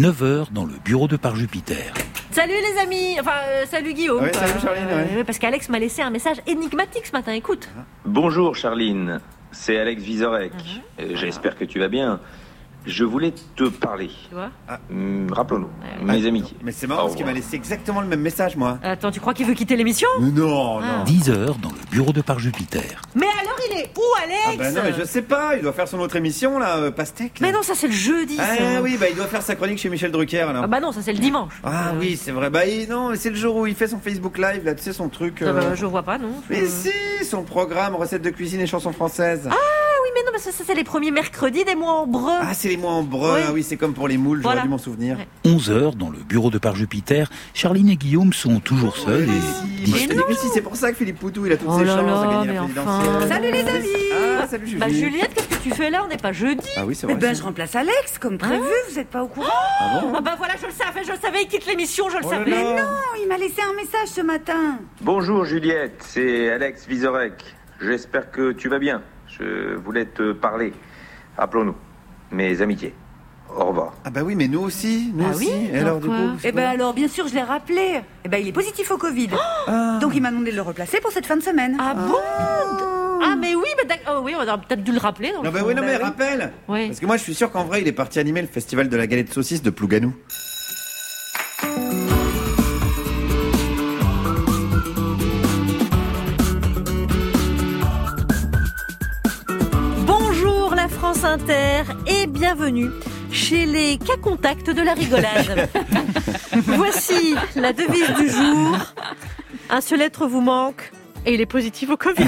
9h dans le bureau de Par Jupiter. Salut les amis, salut Guillaume. Oui, salut Charline. Parce qu'Alex m'a laissé un message énigmatique ce matin, écoute. Bonjour Charline, c'est Alex Vizorek. J'espère que tu vas bien. Je voulais te parler. Tu vois ? Rappelons-nous, mes amitiés. Mais c'est marrant parce qu'il m'a laissé exactement le même message, moi. Attends, tu crois qu'il veut quitter l'émission ? Non. 10h dans le bureau de Par Jupiter. Mais alors il est où, Alex ? Non, mais je sais pas, il doit faire son autre émission, là, Pastèque. Mais non, ça c'est le jeudi, ça. Oui, il doit faire sa chronique chez Michel Drucker, alors. Non, ça c'est le dimanche. Oui, c'est vrai. Non, c'est le jour où il fait son Facebook Live, là, tu sais, son truc... je vois pas, non. Mais si, son programme, recettes de cuisine et chansons françaises. Oui, mais non, ça c'est les premiers mercredis des mois en breu. C'est les mois en breu, oui, c'est comme pour les moules, j'aurais dû m'en souvenir. 11h dans le bureau de Par Jupiter, Charline et Guillaume sont toujours seuls et distraits. Mais si, c'est pour ça que Philippe Poutou, il a toutes ses chances à gagner la présidentielle. Salut les amis. Salut Julie. Juliette, qu'est-ce que tu fais là ? On n'est pas jeudi. Oui, c'est vrai. Je remplace Alex, comme prévu, vous êtes pas au courant ? Voilà, je le savais, il quitte l'émission, je le savais. Mais non, il m'a laissé un message ce matin. Bonjour Juliette, c'est Alex Vizorek. J'espère que tu vas bien. Je voulais te parler. Rappelons-nous, mes amitiés. Au revoir. Oui, mais nous aussi. Oui, et alors, du coup Alors, bien sûr, je l'ai rappelé. Il est positif au Covid. Donc, il m'a demandé de le replacer pour cette fin de semaine. Ah bon ? Mais oui, oui, on aurait peut-être dû le rappeler. Mais rappelle. Oui. Parce que moi, je suis sûr qu'en vrai, il est parti animer le festival de la galette de saucisse de Plouganou. Bonjour la France Inter et bienvenue chez les cas contacts de la rigolade. Voici la devise du jour. Un seul être vous manque et il est positif au Covid.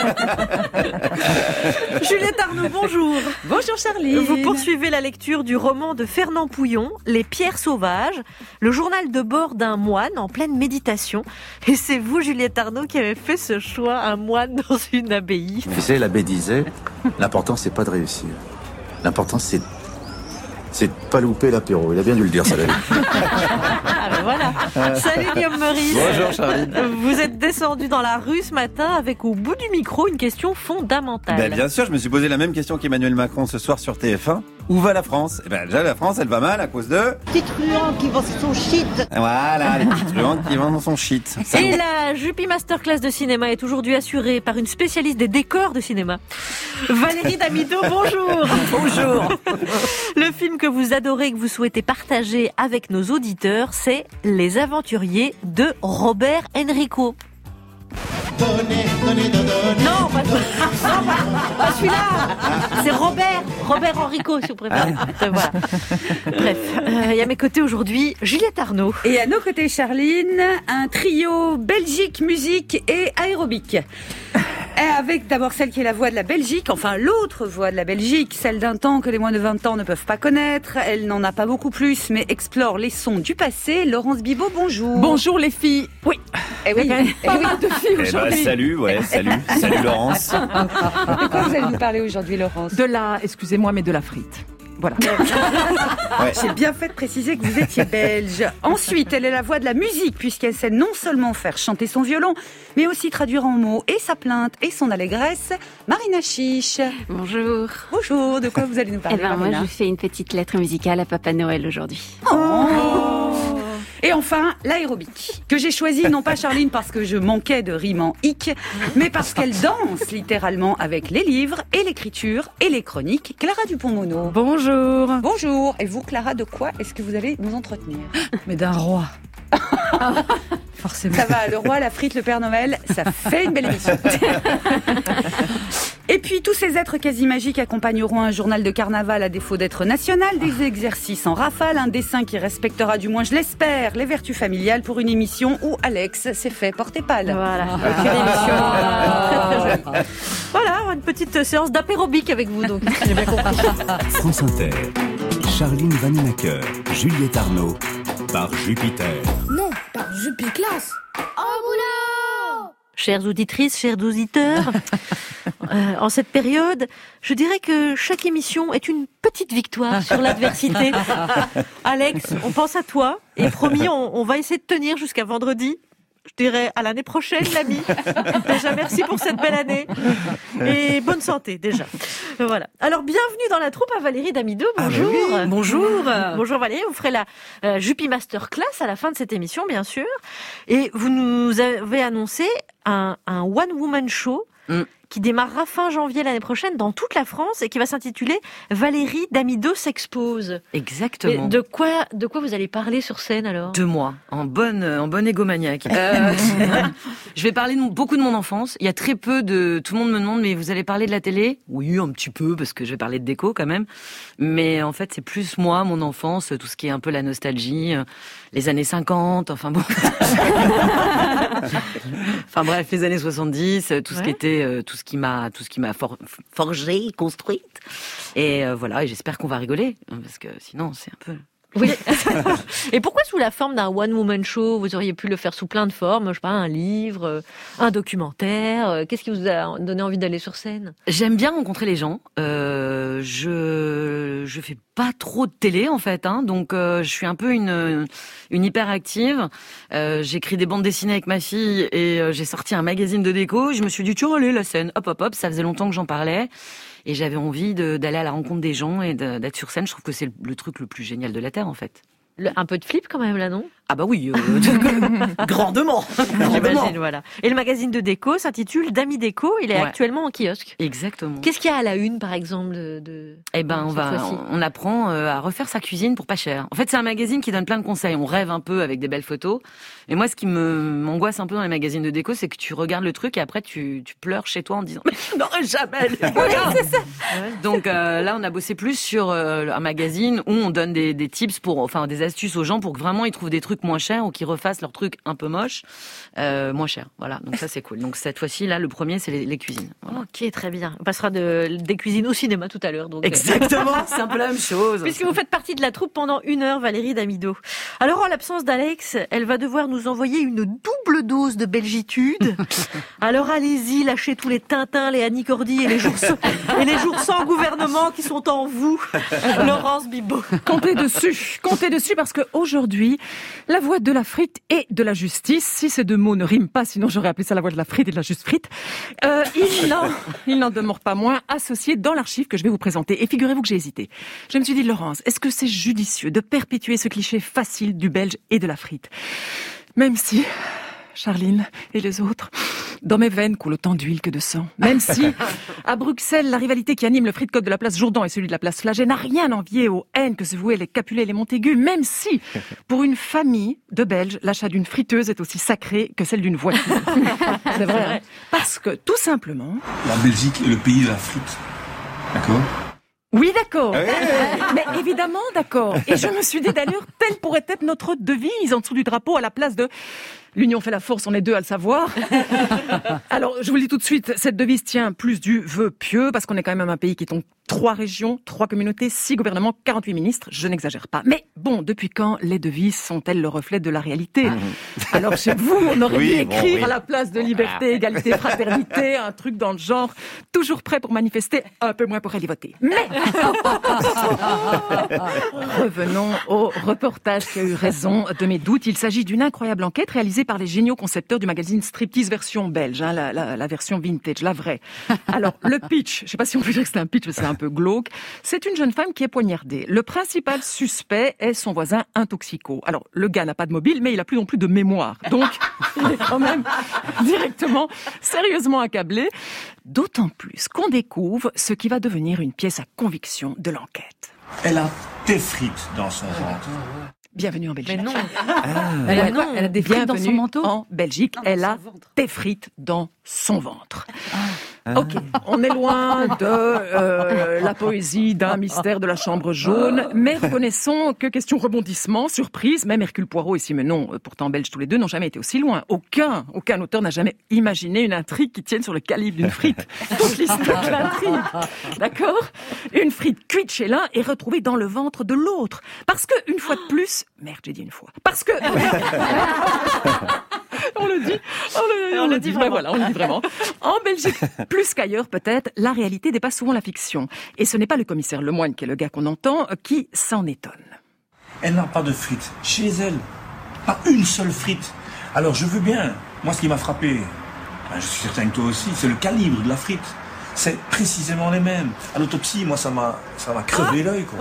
Juliette Arnaud, bonjour. Bonjour Charline. Vous poursuivez la lecture du roman de Fernand Pouillon, Les Pierres sauvages, le journal de bord d'un moine en pleine méditation. Et c'est vous, Juliette Arnaud, qui avez fait ce choix, un moine dans une abbaye. Tu sais, l'abbé disait, l'important c'est pas de réussir. L'important c'est de pas louper l'apéro. Il a bien dû le dire, ça la vie. Voilà. Salut Guillaume Meurice. Bonjour Charline. Vous êtes descendu dans la rue ce matin avec au bout du micro une question fondamentale. Bien sûr, je me suis posé la même question qu'Emmanuel Macron ce soir sur TF1. Où va la France ? Déjà la France, elle va mal à cause de... Petits truands qui vont sur son shit. Voilà, les petits truands qui vont dans son shit. Et la Juppie Masterclass de cinéma est aujourd'hui assurée par une spécialiste des décors de cinéma. Valérie Damido, bonjour. Bonjour. Le film que vous adorez, que vous souhaitez partager avec nos auditeurs, c'est Les Aventuriers de Robert Enrico. Non, pas celui-là. C'est Robert Enrico, si vous préférez. Voilà. Bref, il y a à mes côtés aujourd'hui Juliette Arnaud. Et à nos côtés, Charline, un trio Belgique, musique et aérobic. Avec d'abord celle qui est la voix de la Belgique, enfin l'autre voix de la Belgique, celle d'un temps que les moins de 20 ans ne peuvent pas connaître. Elle n'en a pas beaucoup plus, mais explore les sons du passé. Laurence Bibot, bonjour. Bonjour les filles. Oui. Pas de filles aujourd'hui. Salut Laurence. De quoi vous allez nous parler aujourd'hui, Laurence ? Excusez-moi, mais de la frite. Voilà. J'ai bien fait de préciser que vous étiez belge. Ensuite, elle est la voix de la musique, puisqu'elle sait non seulement faire chanter son violon, mais aussi traduire en mots et sa plainte et son allégresse. Marina Chiche. Bonjour. Bonjour, de quoi vous allez nous parler, moi, je fais une petite lettre musicale à Papa Noël aujourd'hui. Et enfin, l'aérobic, que j'ai choisi non pas Charline parce que je manquais de rime en hic, mais parce qu'elle danse littéralement avec les livres et l'écriture et les chroniques. Clara Dupont-Mono. Bonjour. Bonjour. Et vous, Clara, de quoi est-ce que vous allez nous entretenir ? Mais d'un roi. Forcément. Ça va, le roi, la frite, le Père Noël, ça fait une belle émission. Et puis, tous ces êtres quasi magiques accompagneront un journal de carnaval à défaut d'être national, des exercices en rafale, un dessin qui respectera du moins, je l'espère, les vertus familiales pour une émission où Alex s'est fait porter pâle. Voilà. Une émission très jolie. Voilà, une petite séance d'apérobic avec vous, donc. J'ai bien compris. France Inter, Charline Vanhoenacker, Juliette Arnaud, par Jupiter. Non, par Jupiclass. Oh boulot! Chères auditrices, chers auditeurs, en cette période, je dirais que chaque émission est une petite victoire sur l'adversité. Alex, on pense à toi et promis, on va essayer de tenir jusqu'à vendredi. Je dirais à l'année prochaine, l'ami. Déjà, merci pour cette belle année. Et bonne santé, déjà. Voilà. Alors, bienvenue dans la troupe à Valérie Damido. Bonjour. Bonjour. Bonjour Valérie, vous ferez la Juppie Masterclass à la fin de cette émission, bien sûr. Et vous nous avez annoncé un one-woman show qui démarrera fin janvier l'année prochaine dans toute la France et qui va s'intituler Valérie Damido s'expose. Exactement. Et de quoi vous allez parler sur scène alors ? De moi, en bonne égomaniaque. Je vais parler beaucoup de mon enfance. Il y a très peu de... Tout le monde me demande, mais vous allez parler de la télé ? Oui, un petit peu, parce que je vais parler de déco quand même. Mais en fait, c'est plus moi, mon enfance, tout ce qui est un peu la nostalgie, les années 50, enfin bon... Enfin bref, les années 70, tout ce qui était... tout ce qui m'a forgé, construite. Et voilà, et j'espère qu'on va rigoler, parce que sinon, c'est un peu... Oui. Et pourquoi sous la forme d'un one-woman show ? Vous auriez pu le faire sous plein de formes, je sais pas, un livre, un documentaire. Qu'est-ce qui vous a donné envie d'aller sur scène ? J'aime bien rencontrer les gens. Je fais pas trop de télé en fait, donc je suis un peu une hyperactive. J'écris des bandes dessinées avec ma fille et j'ai sorti un magazine de déco. Je me suis dit tiens allez la scène, hop, ça faisait longtemps que j'en parlais. Et j'avais envie d'aller à la rencontre des gens et d'être sur scène. Je trouve que c'est le truc le plus génial de la Terre, en fait. Un peu de flip quand même là, non ? Ah bah oui, grandement. J'imagine, voilà. Et le magazine de déco s'intitule Dami Déco. Il est actuellement en kiosque. Exactement. Qu'est-ce qu'il y a à la une, par exemple, Eh ben, on apprend à refaire sa cuisine pour pas cher. En fait, c'est un magazine qui donne plein de conseils. On rêve un peu avec des belles photos. Et moi, ce qui m'angoisse un peu dans les magazines de déco, c'est que tu regardes le truc et après tu pleures chez toi en disant mais je n'aurais jamais les moyens. C'est ça. Donc là, on a bossé plus sur un magazine où on donne des tips des astuces aux gens pour que vraiment ils trouvent des trucs moins chers ou qu'ils refassent leurs trucs un peu moches moins chers. Voilà, donc ça c'est cool. Donc cette fois-ci, là, le premier c'est les cuisines. Voilà. Ok, très bien. On passera des cuisines au cinéma tout à l'heure. Donc exactement, c'est un peu la même chose. Puisque vous faites partie de la troupe pendant 1 heure, Valérie Damido. Alors en l'absence d'Alex, elle va devoir nous envoyer une double dose de belgitude. Alors allez-y, lâchez tous les Tintins, les Annie Cordy et les jours sans gouvernement qui sont en vous. Laurence Bibot. Comptez dessus parce que aujourd'hui, la voix de la frite et de la justice, si ces deux mots ne riment pas, sinon j'aurais appelé ça la voix de la frite et de la juste frite, il n'en demeure pas moins associé dans l'archive que je vais vous présenter. Et figurez-vous que j'ai hésité. Je me suis dit, Laurence, est-ce que c'est judicieux de perpétuer ce cliché facile du belge et de la frite ? Même si, Charline et les autres, dans mes veines coule autant d'huile que de sang. Même si, à Bruxelles, la rivalité qui anime le frite coq de la place Jourdan et celui de la place Flagey n'a rien envié aux haines que se vouaient les Capulet et les Montaigu. Même si, pour une famille de Belges, l'achat d'une friteuse est aussi sacré que celle d'une voiture. C'est vrai, hein ? Parce que, tout simplement... La Belgique est le pays de la frite. D'accord ? Oui, d'accord. Mais évidemment, d'accord. Et je me suis dit d'ailleurs, telle pourrait être notre devise en dessous du drapeau à la place de l'union fait la force, on est deux à le savoir. Alors, je vous le dis tout de suite, cette devise tient plus du vœu pieux, parce qu'on est quand même un pays qui tombe 3 régions, 3 communautés, 6 gouvernements, 48 ministres, je n'exagère pas. Mais bon, depuis quand les devises sont-elles le reflet de la réalité ? Alors chez vous, on aurait dû écrire à la place de liberté, égalité, fraternité, un truc dans le genre, toujours prêt pour manifester, un peu moins pour aller voter. Mais revenons au reportage qui a eu raison de mes doutes. Il s'agit d'une incroyable enquête réalisée par les géniaux concepteurs du magazine Striptease version belge, la version vintage, la vraie. Alors, le pitch, je ne sais pas si on peut dire que c'est un pitch, mais c'est un peu glauque. C'est une jeune femme qui est poignardée. Le principal suspect est son voisin, un toxico. Alors, le gars n'a pas de mobile, mais il a plus non plus de mémoire. Donc, il est quand même directement, sérieusement accablé. D'autant plus qu'on découvre ce qui va devenir une pièce à conviction de l'enquête. Elle a des frites dans son ventre. Bienvenue en Belgique. Mais non. Elle a des frites dans son manteau. En Belgique, elle a des frites dans son ventre. Ok, on est loin de la poésie d'un mystère de la chambre jaune, mais reconnaissons que question rebondissement, surprise, même Hercule Poirot et Simenon, pourtant belges tous les deux, n'ont jamais été aussi loin. Aucun auteur n'a jamais imaginé une intrigue qui tienne sur le calibre d'une frite. Toute l'histoire de l'intrigue, d'accord ? Une frite cuite chez l'un et retrouvée dans le ventre de l'autre. Parce que, une fois de plus... Merde, j'ai dit une fois. Parce que... On le dit vraiment. En Belgique, plus qu'ailleurs peut-être, la réalité dépasse souvent la fiction. Et ce n'est pas le commissaire Lemoine, qui est le gars qu'on entend, qui s'en étonne. Elle n'a pas de frites chez elle. Pas une seule frite. Alors je veux bien. Moi, ce qui m'a frappé, je suis certain que toi aussi, c'est le calibre de la frite. c'est précisément les mêmes. À l'autopsie, moi, ça m'a crevé l'œil, quoi.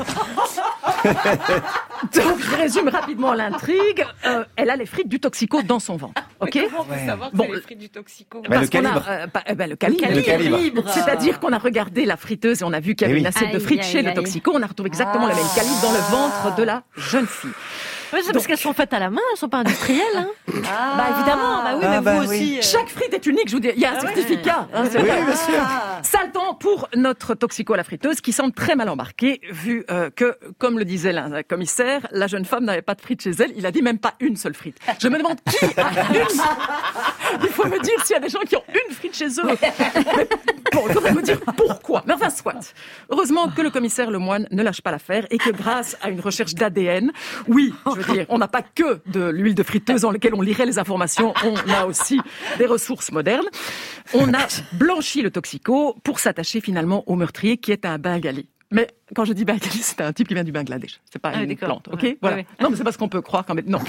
Donc, je résume rapidement l'intrigue. Elle a les frites du toxico dans son ventre. Ok. Comment on peut savoir que c'est les frites du toxico? Le calibre. Le calibre. C'est-à-dire qu'on a regardé la friteuse et on a vu qu'il y avait une assiette de frites chez le toxico. On a retrouvé exactement le même calibre dans le ventre de la jeune fille. Oui, c'est parce qu'elles sont faites à la main, elles sont pas industrielles. Hein. Bah évidemment, bah oui, mais vous aussi. Chaque frite est unique, je vous dis. Il y a un certificat. Hein, c'est vrai. bien sûr. Sale temps pour notre toxico à la friteuse qui semble très mal embarqué vu que, comme le disait le commissaire, la jeune femme n'avait pas de frites chez elle. Il a dit même pas une seule frite. Je me demande qui a une. Il faut me dire s'il y a des gens qui ont une frite chez eux. Mais bon, il faudrait me dire pourquoi. Mais enfin, soit. Heureusement que le commissaire Lemoine ne lâche pas l'affaire et que grâce à une recherche d'ADN, oui, je veux dire, on n'a pas que de l'huile de friteuse dans laquelle on lirait les informations, on a aussi des ressources modernes. On a blanchi le toxico pour s'attacher finalement au meurtrier qui est un Bengali. Mais quand je dis Bengali, c'est un type qui vient du Bangladesh. C'est pas une plante, ok? Ouais, voilà. ouais. Non, mais c'est pas ce qu'on peut croire quand même. Non.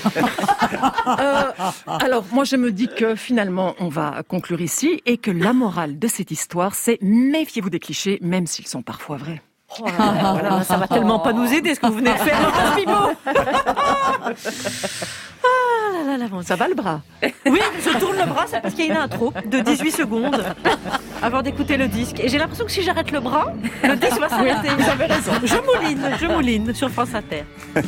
Alors, moi, je me dis que finalement, on va conclure ici et que la morale de cette histoire, c'est méfiez-vous des clichés, même s'ils sont parfois vrais. Oh là là, voilà, ça va tellement pas nous aider ce que vous venez de faire, Laurence Bibot. Ah là là, bon, ça va le bras? Oui, je tourne le bras, c'est parce qu'il y a une intro de 18 secondes avant d'écouter le disque. Et j'ai l'impression que si j'arrête le bras, le disque va s'arrêter. Vous avez raison. Je mouline sur France Inter.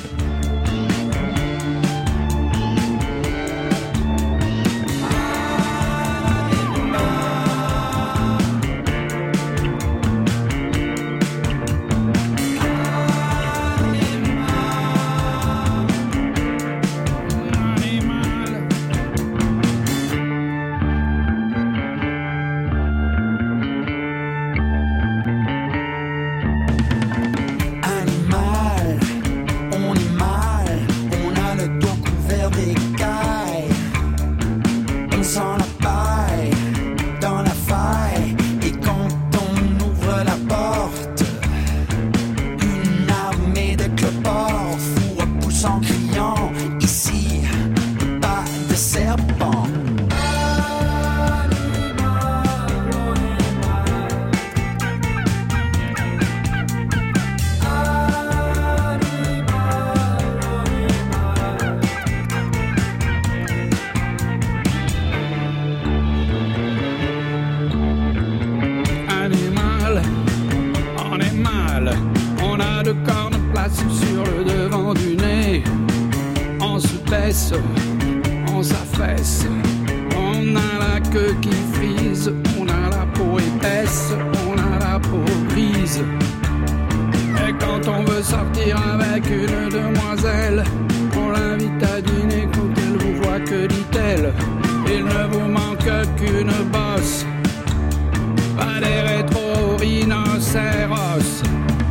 On s'affaisse, on a la queue qui frise, on a la peau épaisse, on a la peau grise. Et quand on veut sortir avec une demoiselle, on l'invite à dîner quand elle vous voit, que dit-elle? Il ne vous manque qu'une bosse, pas des rétro-rhinocéros.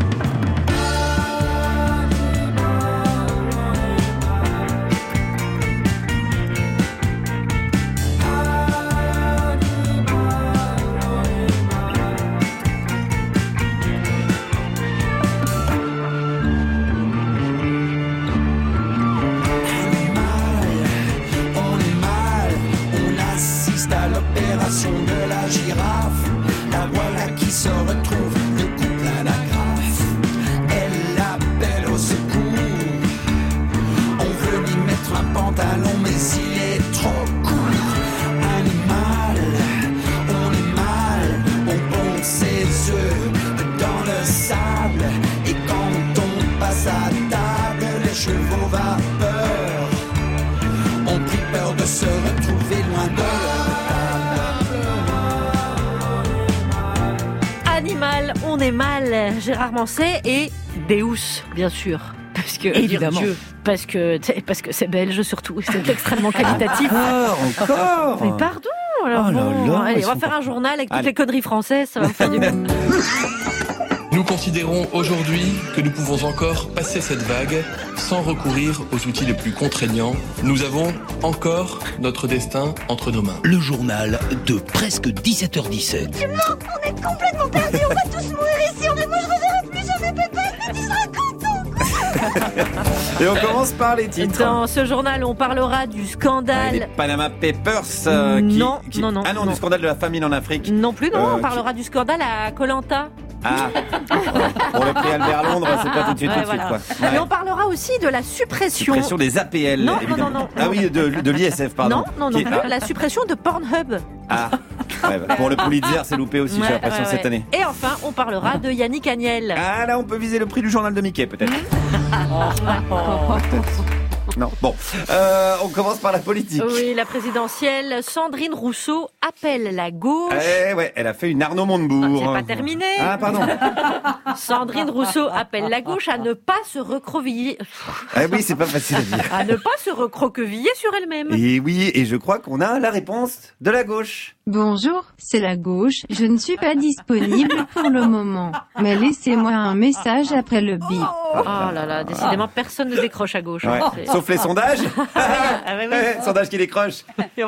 De la girafe, la voilà qui se retrouve, le coup plein d'agrafes. Elle appelle au secours. On veut lui mettre un pantalon, mais il est trop court. Animal, on est mal, on pond ses œufs dans le sable. Et quand on passe à table, les chevaux vapeur ont pris peur de se retrouver loin de leur Animal, on est mal, Gérard Manset et Deus, bien sûr. Parce que, évidemment. Parce que c'est belge surtout, c'est extrêmement qualitatif. Encore. Mais pardon, alors Oh là bon, là, allez, ils on va sont faire pas- un journal avec toutes Allez. les conneries françaises, ça va me faire du bien. Nous considérons aujourd'hui que nous pouvons encore passer cette vague sans recourir aux outils les plus contraignants. Nous avons encore notre destin entre nos mains. Le journal de presque 17h17. Tu mens, on est complètement perdus, on va tous mourir ici, moi je reverrai plus jamais Pépé, mais tu seras content. Et on commence par les titres. Dans ce journal, on parlera du scandale. Les Panama Papers. Non. Ah non, du scandale de la famine en Afrique. Non plus, non. On parlera du scandale à Koh-Lanta. Ah, pour le prix Albert Londres, c'est pas tout de suite, quoi. Ouais. Et on parlera aussi de la suppression des APL, non, évidemment. Non. Ah oui, de l'ISF, pardon. Non. La suppression de Pornhub. Ah, pour le Pulitzer, c'est loupé aussi, j'ai l'impression, cette année. Et enfin, on parlera de Yannick Agnel. Ah là, on peut viser le prix du journal de Mickey, peut-être. Non. Bon, on commence par la politique. Oui, la présidentielle. Sandrine Rousseau appelle la gauche. Elle a fait une Arnaud Montebourg. C'est pas terminé. Ah, pardon. Sandrine Rousseau appelle la gauche à ne pas se recroqueviller. Ah oui, c'est pas facile à dire. À ne pas se recroqueviller sur elle-même. Et oui, et je crois qu'on a la réponse de la gauche. Bonjour, c'est la gauche. Je ne suis pas disponible pour le moment. Mais laissez-moi un message après le bip. Oh là là, décidément, personne ne décroche à gauche. Ouais. Sauf les sondages. Sondage qui décroche.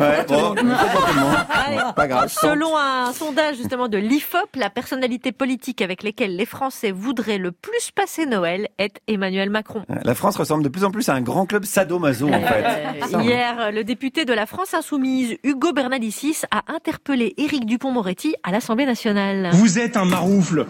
Pas grave. Selon un sondage justement de l'IFOP, la personnalité politique avec laquelle les Français voudraient le plus passer Noël est Emmanuel Macron. La France ressemble de plus en plus à un grand club sadomaso en fait. Hier, le député de la France Insoumise, Hugo Bernalicis, a interpellé Éric Dupond-Moretti à l'Assemblée nationale. Vous êtes un maroufle.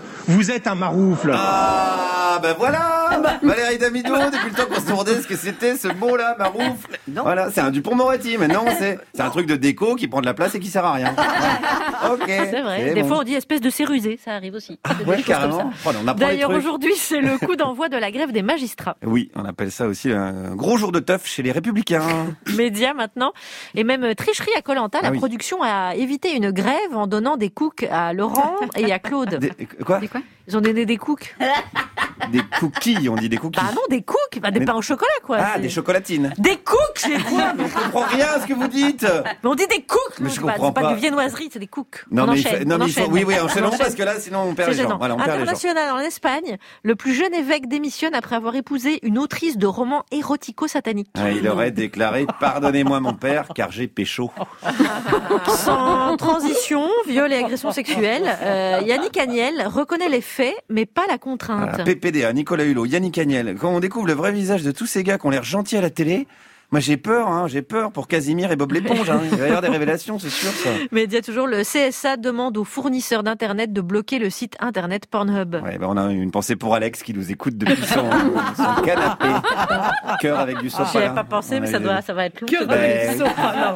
Ah, ben voilà. Valérie Damido, depuis le temps qu'on se demandait ce que c'était ce mot-là, maroufle. Voilà, c'est un Dupond-Moretti. Maintenant, c'est un truc de déco qui prend de la place et qui sert à rien. Ok. C'est vrai. Des fois, on dit espèce de cérusé. Ça arrive aussi. Ah ouais, carrément. D'ailleurs, aujourd'hui, c'est le coup d'envoi de la grève des magistrats. Oui, on appelle ça aussi un gros jour de teuf chez les Républicains. Médias maintenant. Et même tricherie à Koh-Lanta. La production a évité une grève en donnant des cookies à Laurent et à Claude. Quoi ? Ils ont donné des cookies. Des cookies, on dit des cookies. Bah non, des cookies, des pains au chocolat, quoi. Ah, des chocolatines. Des cookies, j'ai dit. Mais je comprends rien à ce que vous dites. Mais on dit des cookies. Mais je comprends pas du viennoiserie, c'est des cookies. Non, on mais enchaîne. oui, enchaînons parce que là, sinon on perd les gens. Voilà, on perd les gens. International, en Espagne, le plus jeune évêque démissionne après avoir épousé une autrice de romans érotico-sataniques. Il aurait déclaré « Pardonnez-moi mon père, car j'ai pécho ». Sans transition, viol et agression sexuelle, Yannick Agnel reconnaît les faits, mais pas la contrainte. PPDA, Nicolas Hulot, Yannick Agnel. Quand on découvre le vrai visage de tous ces gars qui ont l'air gentils à la télé, moi j'ai peur pour Casimir et Bob l'éponge. Il va y avoir des révélations, c'est sûr ça. Mais il y a toujours le CSA demande aux fournisseurs d'internet de bloquer le site internet Pornhub. Ouais, on a une pensée pour Alex qui nous écoute depuis son canapé. Cœur avec du sopalin. J'y avais pas pensé, mais ça va être long. Cœur avec du sopalin.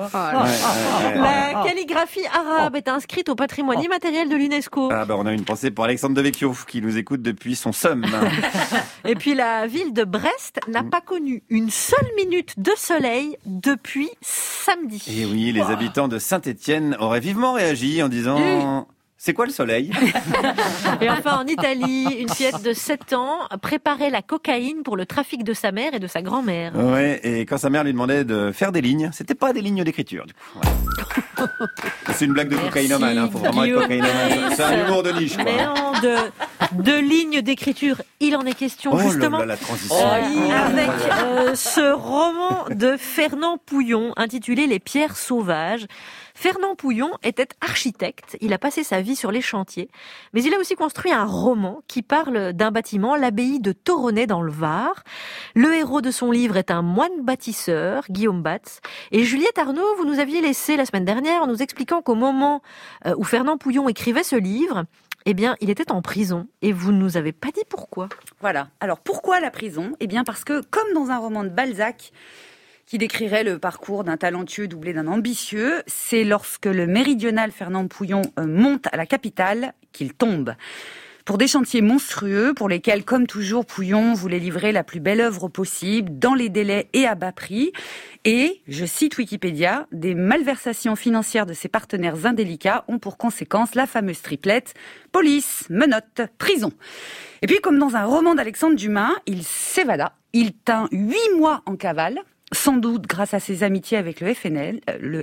La calligraphie arabe est inscrite au patrimoine immatériel de l'UNESCO. On a une pensée pour Alexandre Devecchio qui nous écoute depuis son somme. Et puis la ville de Brest n'a pas connu une seule minute de soleil depuis samedi. Et oui, les habitants de Saint-Étienne auraient vivement réagi en disant « C'est quoi le soleil ?» Et enfin, en Italie, une fillette de 7 ans préparait la cocaïne pour le trafic de sa mère et de sa grand-mère. Ouais, et quand sa mère lui demandait de faire des lignes, c'était pas des lignes d'écriture, du coup. Ouais. C'est une blague de cocaïnomane, faut vraiment être cocaïnomane. C'est un humour de niche, quoi. Mais non, de lignes d'écriture, il en est question, justement. Là, la transition. Avec ce roman de Fernand Pouillon, intitulé Les pierres sauvages. Fernand Pouillon était architecte, il a passé sa vie sur les chantiers, mais il a aussi construit un roman qui parle d'un bâtiment, l'abbaye de Toronnet dans le Var. Le héros de son livre est un moine bâtisseur, Guillaume Batz. Et Juliette Arnaud, vous nous aviez laissé la semaine dernière en nous expliquant qu'au moment où Fernand Pouillon écrivait ce livre, il était en prison et vous ne nous avez pas dit pourquoi. Voilà. Alors pourquoi la prison ? Parce que comme dans un roman de Balzac, qui décrirait le parcours d'un talentueux doublé d'un ambitieux, c'est lorsque le méridional Fernand Pouillon monte à la capitale qu'il tombe. Pour des chantiers monstrueux, pour lesquels, comme toujours, Pouillon voulait livrer la plus belle œuvre possible, dans les délais et à bas prix. Et, je cite Wikipédia, des malversations financières de ses partenaires indélicats ont pour conséquence la fameuse triplette police, menottes, prison. Et puis, comme dans un roman d'Alexandre Dumas, il s'évada. Il tint 8 mois en cavale, sans doute grâce à ses amitiés avec le FNL,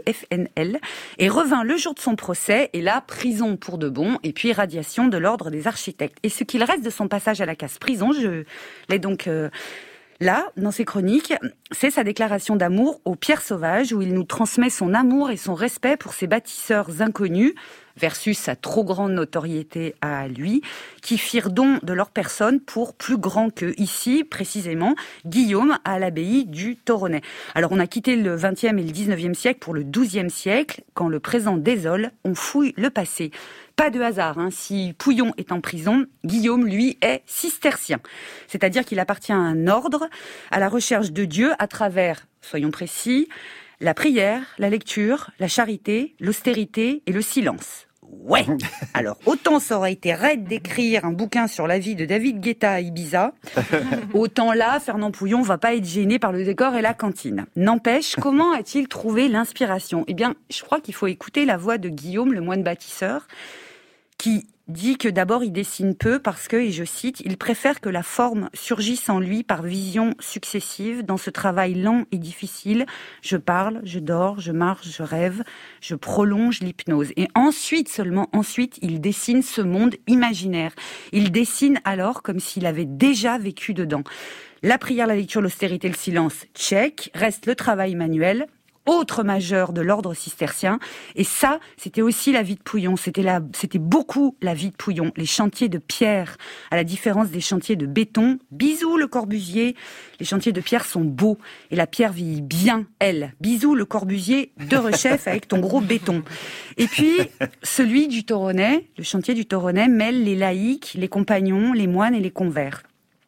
et revint le jour de son procès, et là, prison pour de bon, et puis radiation de l'ordre des architectes. Et ce qu'il reste de son passage à la case prison, je l'ai donc là, dans ses chroniques, c'est sa déclaration d'amour aux pierres sauvages, où il nous transmet son amour et son respect pour ces bâtisseurs inconnus, versus sa trop grande notoriété à lui, qui firent don de leur personne pour plus grand que ici, précisément, Guillaume à l'abbaye du Toronnais. Alors on a quitté le XXe et le XIXe siècle pour le XIIe siècle, quand le présent désole, on fouille le passé. Pas de hasard, si Pouillon est en prison, Guillaume, lui, est cistercien. C'est-à-dire qu'il appartient à un ordre, à la recherche de Dieu à travers, soyons précis, la prière, la lecture, la charité, l'austérité et le silence. Ouais. Alors, autant ça aurait été raide d'écrire un bouquin sur la vie de David Guetta à Ibiza, autant là, Fernand Pouillon va pas être gêné par le décor et la cantine. N'empêche, comment a-t-il trouvé l'inspiration ? Eh bien, je crois qu'il faut écouter la voix de Guillaume, le moine bâtisseur, qui dit que d'abord il dessine peu parce que, et je cite, il préfère que la forme surgisse en lui par visions successives. Dans ce travail lent et difficile, je parle, je dors, je marche, je rêve, je prolonge l'hypnose. Et ensuite, seulement ensuite, il dessine ce monde imaginaire. Il dessine alors comme s'il avait déjà vécu dedans. La prière, la lecture, l'austérité, le silence, check. Reste le travail manuel. Autre majeur de l'ordre cistercien. Et ça, c'était aussi la vie de Pouillon. C'était beaucoup la vie de Pouillon. Les chantiers de pierre, à la différence des chantiers de béton. Bisous Le Corbusier. Les chantiers de pierre sont beaux. Et la pierre vieillit bien, elle. Bisous Le Corbusier de Rechef avec ton gros béton. Et puis, celui du Toronnais, le chantier du Toronnais, mêle les laïcs, les compagnons, les moines et les convers.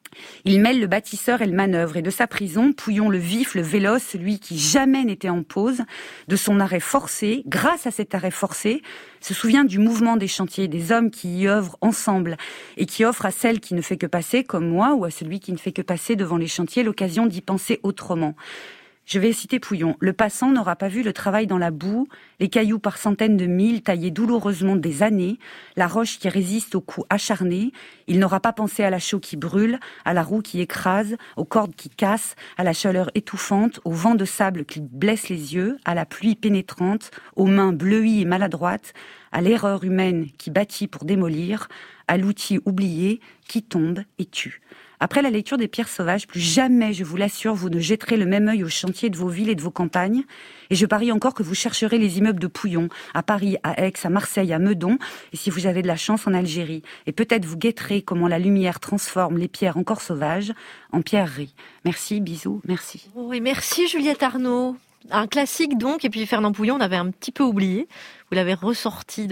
Il mêle le bâtisseur et le manœuvre. Et de sa prison, Pouillon le vif, le véloce, celui qui jamais n'était en pause, de son arrêt forcé, grâce à cet arrêt forcé, se souvient du mouvement des chantiers, des hommes qui y œuvrent ensemble et qui offrent à celle qui ne fait que passer, comme moi, ou à celui qui ne fait que passer devant les chantiers, l'occasion d'y penser autrement. Je vais citer Pouillon. Le passant n'aura pas vu le travail dans la boue, les cailloux par centaines de milles taillés douloureusement des années, la roche qui résiste aux coups acharnés. Il n'aura pas pensé à la chaux qui brûle, à la roue qui écrase, aux cordes qui cassent, à la chaleur étouffante, au vent de sable qui blesse les yeux, à la pluie pénétrante, aux mains bleuies et maladroites, à l'erreur humaine qui bâtit pour démolir, à l'outil oublié qui tombe et tue. Après la lecture des pierres sauvages, plus jamais, je vous l'assure, vous ne jetterez le même œil aux chantiers de vos villes et de vos campagnes. Et je parie encore que vous chercherez les immeubles de Pouillon, à Paris, à Aix, à Marseille, à Meudon, et si vous avez de la chance, en Algérie. Et peut-être vous guetterez comment la lumière transforme les pierres encore sauvages en pierreries. Merci, bisous, merci. Oh, et merci Juliette Arnaud. Un classique donc, et puis Fernand Pouillon, on avait un petit peu oublié. Vous l'avez ressorti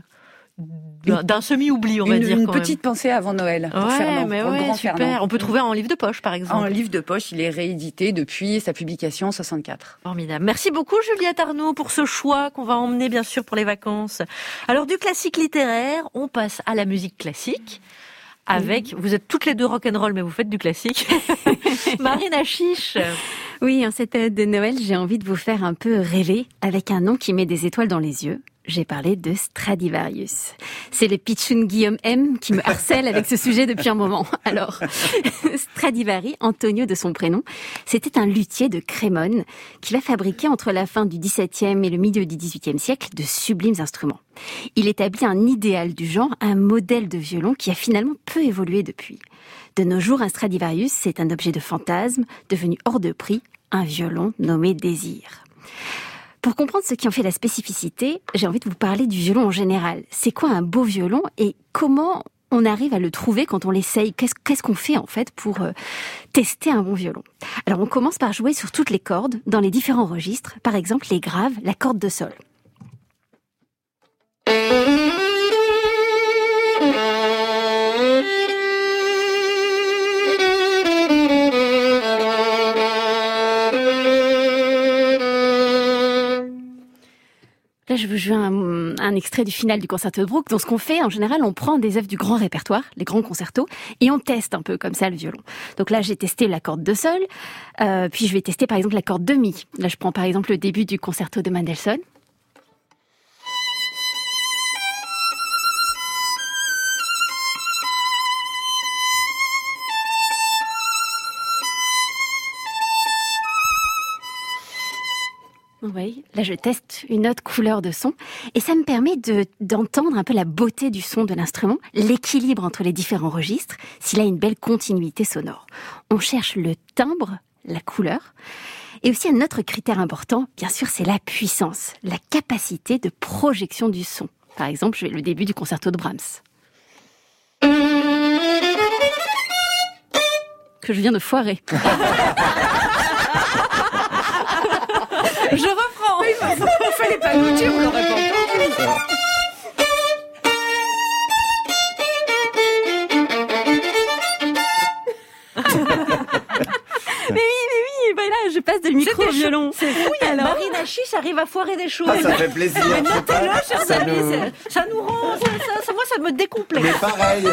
d'un semi-oubli, on va dire. Une quand petite même. Pensée avant Noël. Pour Fernand, mais pour le grand super. Fernand. On peut trouver en livre de poche, par exemple. En livre de poche, il est réédité depuis sa publication en 64. Formidable. Merci beaucoup, Juliette Arnaud, pour ce choix qu'on va emmener, bien sûr, pour les vacances. Alors, du classique littéraire, on passe à la musique classique. Avec, vous êtes toutes les deux rock'n'roll, mais vous faites du classique. Marina Chiche. Oui, en cette période de Noël, j'ai envie de vous faire un peu rêver avec un nom qui met des étoiles dans les yeux. J'ai parlé de Stradivarius. C'est le pitchoun Guillaume M qui me harcèle avec ce sujet depuis un moment. Alors, Stradivari, Antonio de son prénom, c'était un luthier de Crémone qui va fabriquer entre la fin du XVIIe et le milieu du XVIIIe siècle de sublimes instruments. Il établit un idéal du genre, un modèle de violon qui a finalement peu évolué depuis. De nos jours, un Stradivarius, c'est un objet de fantasme devenu hors de prix, un violon nommé Désir. Pour comprendre ce qui en fait la spécificité, j'ai envie de vous parler du violon en général. C'est quoi un beau violon et comment on arrive à le trouver quand on l'essaye ? Qu'est-ce qu'on fait en fait pour tester un bon violon ? Alors on commence par jouer sur toutes les cordes, dans les différents registres, par exemple les graves, la corde de sol. Là, je vous joue un extrait du final du concerto de Bruch. Donc, ce qu'on fait, en général, on prend des œuvres du grand répertoire, les grands concertos, et on teste un peu comme ça le violon. Donc là, j'ai testé la corde de sol, puis je vais tester par exemple la corde de mi. Là, je prends par exemple le début du concerto de Mendelssohn. Oui, là je teste une autre couleur de son et ça me permet d'entendre un peu la beauté du son de l'instrument, l'équilibre entre les différents registres, s'il a une belle continuité sonore. On cherche le timbre, la couleur, et aussi un autre critère important, bien sûr, c'est la puissance, la capacité de projection du son. Par exemple, le début du concerto de Brahms. Que je viens de foirer. Je reprends. Il fallait pas nous dire, on l'aurait pas entendu. Mais oui, voilà, je passe de micro au violon. C'est fou, Marina Chiche arrive à foirer des choses. Ah, ça fait plaisir. Mais notez-le, chers Ça amis, nous- ça nous rend... moi, ça me décomplexe. Mais pareil.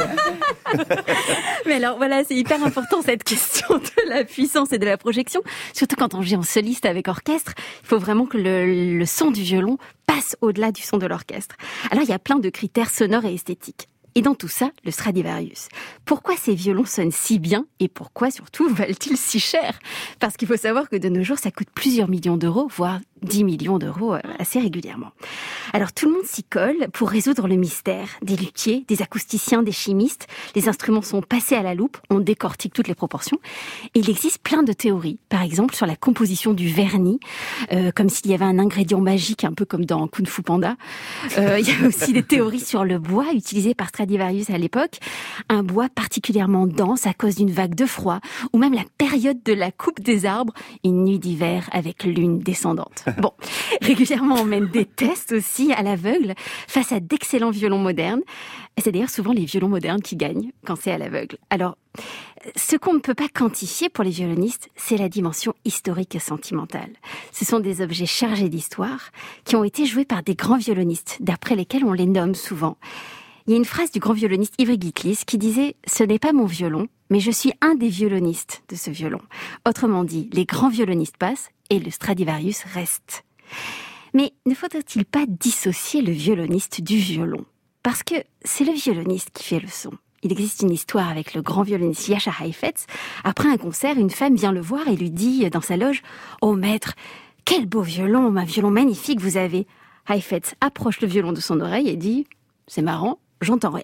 Mais alors voilà, c'est hyper important cette question de la puissance et de la projection. Surtout quand on joue en soliste avec orchestre, il faut vraiment que le son du violon passe au-delà du son de l'orchestre. Alors il y a plein de critères sonores et esthétiques. Et dans tout ça, le Stradivarius. Pourquoi ces violons sonnent si bien et pourquoi surtout valent-ils si cher? Parce qu'il faut savoir que de nos jours, ça coûte plusieurs millions d'euros, voire 10 millions d'euros assez régulièrement. Alors tout le monde s'y colle pour résoudre le mystère. Des luthiers, des acousticiens, des chimistes. Les instruments sont passés à la loupe, on décortique toutes les proportions. Et il existe plein de théories. Par exemple, sur la composition du vernis, comme s'il y avait un ingrédient magique, un peu comme dans Kung Fu Panda. Il y a aussi des théories sur le bois utilisé par Stradivarius à l'époque. Un bois particulièrement dense à cause d'une vague de froid, ou même la période de la coupe des arbres, une nuit d'hiver avec lune descendante. Bon, régulièrement on mène des tests aussi à l'aveugle face à d'excellents violons modernes. Et c'est d'ailleurs souvent les violons modernes qui gagnent quand c'est à l'aveugle. Alors, ce qu'on ne peut pas quantifier pour les violonistes, c'est la dimension historique et sentimentale. Ce sont des objets chargés d'histoire qui ont été joués par des grands violonistes, d'après lesquels on les nomme souvent. Il y a une phrase du grand violoniste Ivry Gitlis qui disait « Ce n'est pas mon violon, mais je suis un des violonistes de ce violon ». Autrement dit, les grands violonistes passent et le Stradivarius reste. Mais ne faudrait-il pas dissocier le violoniste du violon? Parce que c'est le violoniste qui fait le son. Il existe une histoire avec le grand violoniste Jascha Heifetz. Après un concert, une femme vient le voir et lui dit dans sa loge « Oh maître, quel beau violon, un violon magnifique vous avez !» Heifetz approche le violon de son oreille et dit « C'est marrant, j'entends rien. »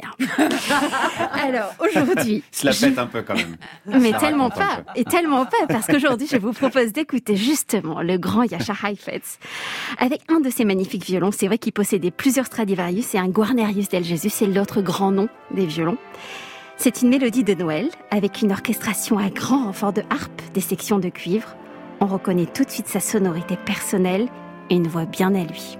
Alors aujourd'hui... Je la pète un peu quand même. Mais tellement pas, et tellement pas, parce qu'aujourd'hui je vous propose d'écouter justement le grand Jascha Heifetz avec un de ses magnifiques violons. C'est vrai qu'il possédait plusieurs Stradivarius et un Guarnerius del Jesus, c'est l'autre grand nom des violons. C'est une mélodie de Noël avec une orchestration à grand renfort de harpe, des sections de cuivre. On reconnaît tout de suite sa sonorité personnelle et une voix bien à lui.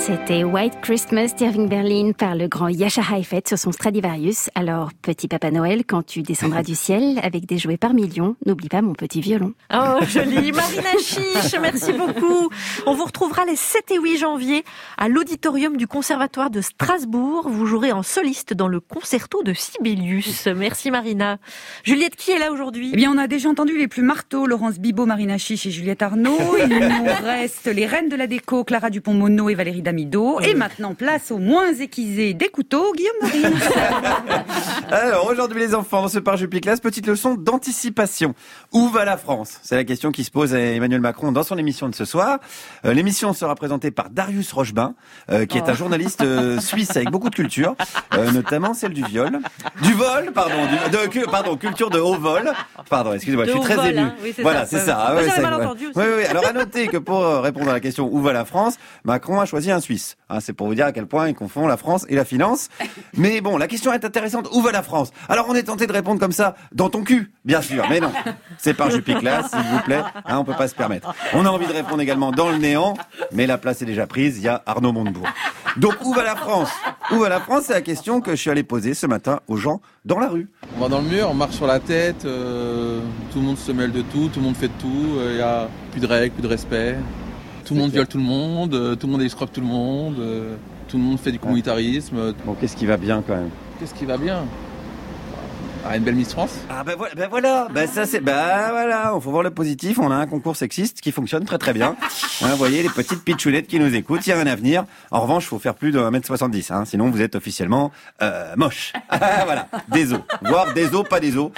C'était White Christmas d'Irving Berlin par le grand Jascha Heifetz sur son Stradivarius. Alors, petit Papa Noël, quand tu descendras du ciel avec des jouets par millions, n'oublie pas mon petit violon. Oh, joli. Marina Chiche, merci beaucoup. On vous retrouvera les 7 et 8 janvier à l'auditorium du Conservatoire de Strasbourg. Vous jouerez en soliste dans le concerto de Sibelius. Merci Marina. Juliette, qui est là aujourd'hui ? Eh bien, on a déjà entendu les plus marteaux, Laurence Bibot, Marina Chiche et Juliette Arnaud. Il nous reste les reines de la déco, Clara Dupont-Mono et Valérie Damido. Et maintenant, place aux moins aiguisés des couteaux, Guillaume Marine. Alors, aujourd'hui, les enfants, dans ce Parjupiclass, petite leçon d'anticipation. Où va la France ? C'est la question qui se pose à Emmanuel Macron dans son émission de ce soir. L'émission sera présentée par Darius Rochebin, qui est un journaliste suisse avec beaucoup de culture, notamment celle du viol. Du vol, culture de haut vol. Pardon, excusez-moi, je suis très ému. Hein. Oui, voilà, c'est ça. Moi, j'avais mal entendu aussi. Oui. Alors, à noter que pour répondre à la question où va la France, Macron a choisi un Suisse. C'est pour vous dire à quel point il confond la France et la finance. Mais bon, la question est intéressante. Où va la France ? Alors, on est tenté de répondre comme ça, dans ton cul, bien sûr. Mais non, c'est Parjupiclass, s'il vous plaît. On peut pas se permettre. On a envie de répondre également dans le néant, mais la place est déjà prise. Il y a Arnaud Montebourg. Donc, où va la France ? Où va la France ? C'est la question que je suis allé poser ce matin aux gens dans la rue. On va dans le mur, on marche sur la tête, tout le monde se mêle de tout le monde fait de tout, il n'y a plus de règles, plus de respect. Tout le monde viole tout le monde escroque tout le monde fait du communautarisme. Bon, qu'est-ce qui va bien quand même ? Qu'est-ce qui va bien ? Une belle Miss France. Voilà. Il faut voir le positif. On a un concours sexiste qui fonctionne très très bien. Vous voyez les petites pitchounettes qui nous écoutent. Il y a un avenir. En revanche, il faut faire plus de 1m70. Sinon, vous êtes officiellement moche. Voilà. Des os. Voire des os, pas des os.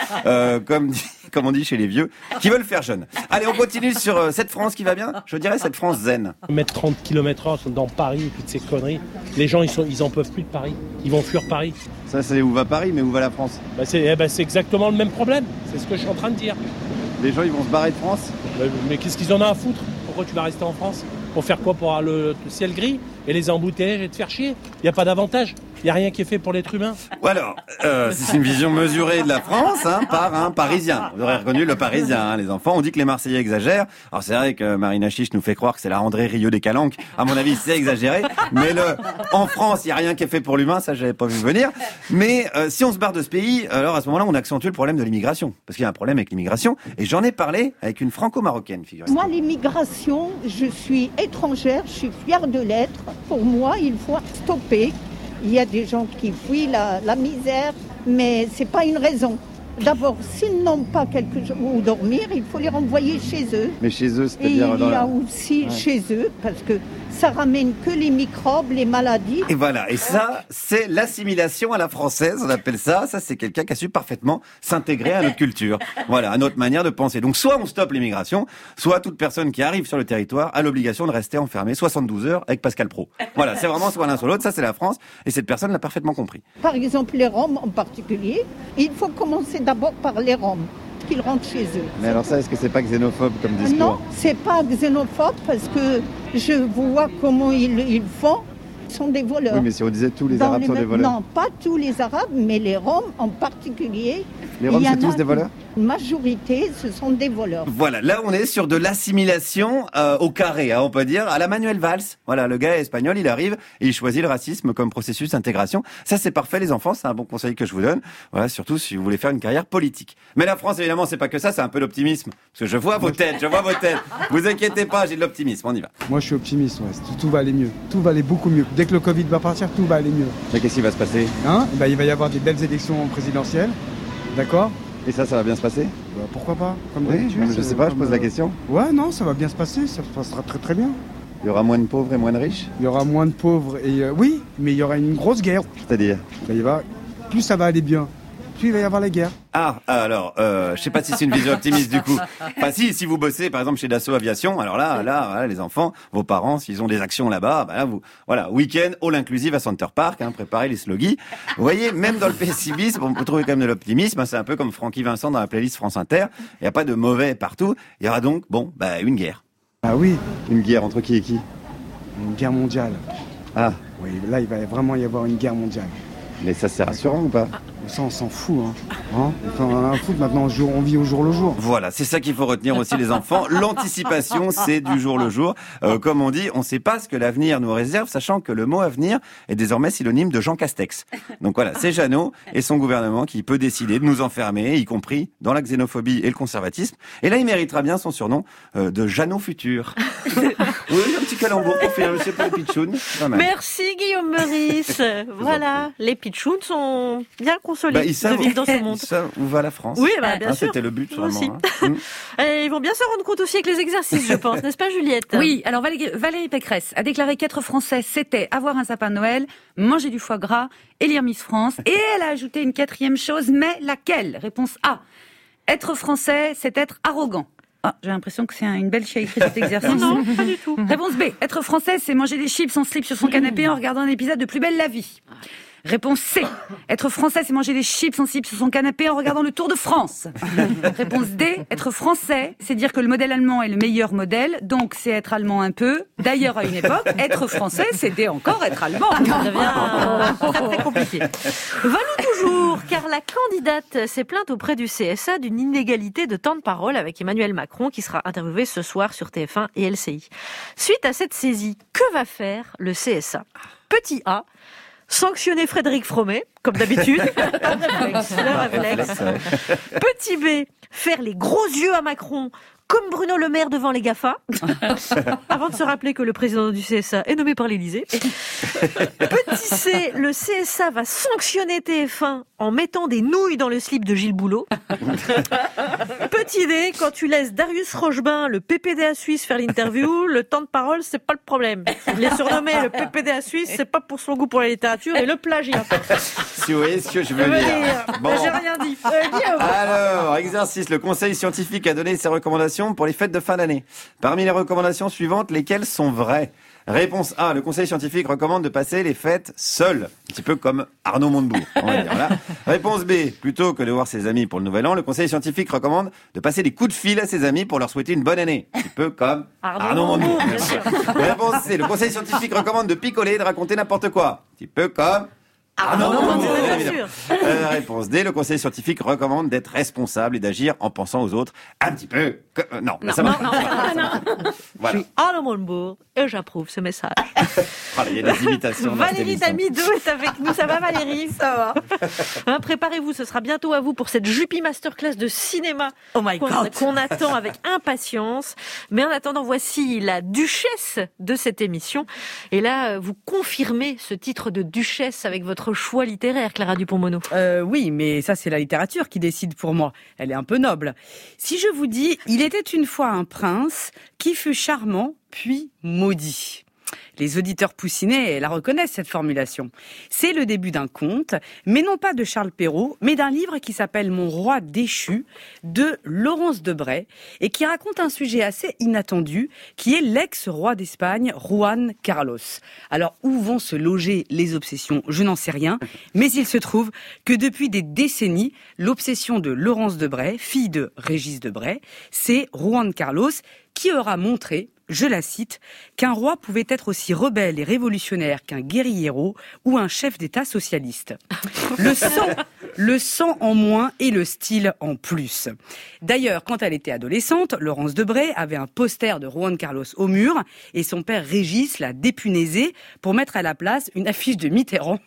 Comme on dit chez les vieux, qui veulent faire jeune. Allez, on continue sur cette France qui va bien. Je dirais cette France zen. Mettre 30 km/h dans Paris, toutes ces conneries. Les gens, ils en peuvent plus de Paris. Ils vont fuir Paris. Ça, c'est où va Paris, mais où va la France ? C'est exactement le même problème. C'est ce que je suis en train de dire. Les gens, ils vont se barrer de France ? Mais qu'est-ce qu'ils en ont à foutre ? Pourquoi tu vas rester en France ? Pour faire quoi ? Pour avoir le ciel gris et les embouteillages et te faire chier ? Il n'y a pas d'avantage. Il n'y a rien qui est fait pour l'être humain. Alors, c'est une vision mesurée de la France par un Parisien. Vous aurez reconnu le Parisien, les enfants. On dit que les Marseillais exagèrent. Alors c'est vrai que Marina Chiche nous fait croire que c'est la André Rieu des Calanques. À mon avis, c'est exagéré. Mais en France, il n'y a rien qui est fait pour l'humain. Ça, j'avais pas vu venir. Mais si on se barre de ce pays, alors à ce moment-là, on accentue le problème de l'immigration. Parce qu'il y a un problème avec l'immigration. Et j'en ai parlé avec une franco-marocaine, figurez-vous. Moi, l'immigration, je suis étrangère, je suis fière de l'être. Pour moi, il faut stopper. Il y a des gens qui fuient la misère, mais c'est pas une raison. D'abord, s'ils n'ont pas quelque chose où dormir, il faut les renvoyer chez eux. Mais chez eux, c'est-à-dire... Et il y a aussi chez eux, parce que ça ramène que les microbes, les maladies. Et voilà, et ça, c'est l'assimilation à la française, on appelle ça. Ça, c'est quelqu'un qui a su parfaitement s'intégrer à notre culture. Voilà, à notre manière de penser. Donc, soit on stoppe l'immigration, soit toute personne qui arrive sur le territoire a l'obligation de rester enfermée 72 heures avec Pascal Praud. Voilà, c'est vraiment soit l'un soit l'autre, ça c'est la France, et cette personne l'a parfaitement compris. Par exemple, les Roms en particulier, il faut commencer d'abord par les Roms, qu'ils rentrent chez eux. Mais alors ça, est-ce que c'est pas xénophobe comme discours ? Non, c'est pas xénophobe parce que je vois comment ils font. Ils sont des voleurs. Oui, mais si on disait tous les Arabes sont des voleurs. Non, pas tous les Arabes, mais les Roms en particulier. Les Roms, c'est tous des voleurs ? La majorité, ce sont des voleurs. Voilà, là on est sur de l'assimilation au carré, on peut dire, à la Manuel Valls. Voilà, le gars est espagnol, il arrive et il choisit le racisme comme processus d'intégration. Ça c'est parfait les enfants, c'est un bon conseil que je vous donne. Voilà, surtout si vous voulez faire une carrière politique. Mais la France évidemment c'est pas que ça, c'est un peu l'optimisme. Parce que je vois vos têtes. Vous inquiétez pas, j'ai de l'optimisme, on y va. Moi je suis optimiste, tout va aller mieux. Tout va aller beaucoup mieux. Dès que le Covid va partir, tout va aller mieux. Mais qu'est-ce qui va se passer ? Il va y avoir des belles élections présidentielles, d'accord ? Et ça va bien se passer ? Pourquoi pas ? Comme d'habitude. Je sais pas, je pose la question. Ouais, non, ça va bien se passer, ça se passera très très bien. Il y aura moins de pauvres et moins de riches ? Il y aura moins de pauvres et oui, mais il y aura une grosse guerre. C'est-à-dire ? Plus ça va aller bien, plus il va y avoir la guerre. Alors, je sais pas si c'est une vision optimiste du coup. Enfin si vous bossez par exemple chez Dassault Aviation, alors là, les enfants, vos parents, s'ils ont des actions là-bas, week-end all inclusive à Center Park, préparez les slogis. Vous voyez, même dans le pessimisme, on peut trouver quand même de l'optimisme. C'est un peu comme Francky Vincent dans la playlist France Inter. Il n'y a pas de mauvais partout. Il y aura donc, une guerre. Ah oui. Une guerre entre qui et qui ? Une guerre mondiale. Ah. Oui, là il va vraiment y avoir une guerre mondiale. Mais ça c'est rassurant ou pas ? Ça, on s'en fout. Un foot, maintenant, on vit au jour le jour. Voilà, c'est ça qu'il faut retenir aussi les enfants. L'anticipation, c'est du jour le jour. Comme on dit, on ne sait pas ce que l'avenir nous réserve, sachant que le mot avenir est désormais synonyme de Jean Castex. Donc voilà, c'est Jeannot et son gouvernement qui peut décider de nous enfermer, y compris dans la xénophobie et le conservatisme. Et là, il méritera bien son surnom de Jeannot Futur. Oui, un petit calembour pour faire le pour les pitchouns. Merci Guillaume Meurice. Voilà, les pitchouns sont bien consolés de vivre dans ce monde. Ils savent où va la France. Oui, bien sûr. C'était le but, vraiment. Et ils vont bien se rendre compte aussi avec les exercices, je pense, n'est-ce pas Juliette? Oui, alors Valérie Pécresse a déclaré qu'être français, c'était avoir un sapin de Noël, manger du foie gras et lire Miss France. Et elle a ajouté une 4e chose, mais laquelle? Réponse A. Être français, c'est être arrogant. Ah, j'ai l'impression que c'est une belle chia écrit cet exercice. Non, pas du tout. Réponse B. Être français, c'est manger des chips en slip sur son canapé en regardant un épisode de Plus belle la vie. Réponse C. Être français, c'est manger des chips en slip sur son canapé en regardant le Tour de France. Réponse D. Être français, c'est dire que le modèle allemand est le meilleur modèle, donc c'est être allemand un peu. D'ailleurs, à une époque, être français, c'était encore être allemand. Ça devient très très compliqué. Valou toujours, car la candidate s'est plainte auprès du CSA d'une inégalité de temps de parole avec Emmanuel Macron, qui sera interviewé ce soir sur TF1 et LCI. Suite à cette saisie, que va faire le CSA? Petit A. Sanctionner Frédéric Fromet, comme d'habitude. Le réflexe. Petit B, faire les gros yeux à Macron, comme Bruno Le Maire devant les GAFA, avant de se rappeler que le président du CSA est nommé par l'Élysée. Petit C, le CSA va sanctionner TF1 en mettant des nouilles dans le slip de Gilles Boulot. Petit D, quand tu laisses Darius Rochebin, le PPDA suisse, faire l'interview, le temps de parole, c'est pas le problème. Il est surnommé le PPDA suisse, c'est pas pour son goût pour la littérature et le plagiat. Si vous voyez ce que je veux dire. Bon. J'ai rien dit. Alors, exercice. Le conseil scientifique a donné ses recommandations pour les fêtes de fin d'année. Parmi les recommandations suivantes, lesquelles sont vraies? Réponse A, le conseil scientifique recommande de passer les fêtes seul. Un petit peu comme Arnaud Montebourg, on va dire. Voilà. Réponse B, plutôt que de voir ses amis pour le nouvel an, le conseil scientifique recommande de passer des coups de fil à ses amis pour leur souhaiter une bonne année. Un petit peu comme Arnaud Montebourg. Bien sûr. Réponse C, le conseil scientifique recommande de picoler et de raconter n'importe quoi. Un petit peu comme Arnaud Montebourg. Bien sûr. Réponse D, le conseil scientifique recommande d'être responsable et d'agir en pensant aux autres un petit peu. Non, ça va. Voilà. Je suis Arnaud Montebourg et j'approuve ce message. Il y a des imitations. Valérie Damido est avec nous. Ça va Valérie? Ça va. Préparez-vous, ce sera bientôt à vous pour cette Jupi Masterclass de cinéma qu'on attend avec impatience. Mais en attendant, voici la duchesse de cette émission. Et là, vous confirmez ce titre de duchesse avec votre choix littéraire, Clara Dupont-Mono. Oui, mais ça c'est la littérature qui décide pour moi. Elle est un peu noble. Si je vous dis « Il était une fois un prince qui fut charmant puis maudit ». Les auditeurs poussinés la reconnaissent, cette formulation. C'est le début d'un conte, mais non pas de Charles Perrault, mais d'un livre qui s'appelle Mon roi déchu, de Laurence Debray, et qui raconte un sujet assez inattendu, qui est l'ex-roi d'Espagne, Juan Carlos. Alors, où vont se loger les obsessions? Je n'en sais rien, mais il se trouve que depuis des décennies, l'obsession de Laurence Debray, fille de Régis Debray, c'est Juan Carlos, qui aura montré, je la cite, qu'un roi pouvait être aussi rebelle et révolutionnaire qu'un guérillero ou un chef d'État socialiste. Le sang en moins et le style en plus. D'ailleurs, quand elle était adolescente, Laurence Debray avait un poster de Juan Carlos au mur et son père Régis l'a dépunaisé pour mettre à la place une affiche de Mitterrand.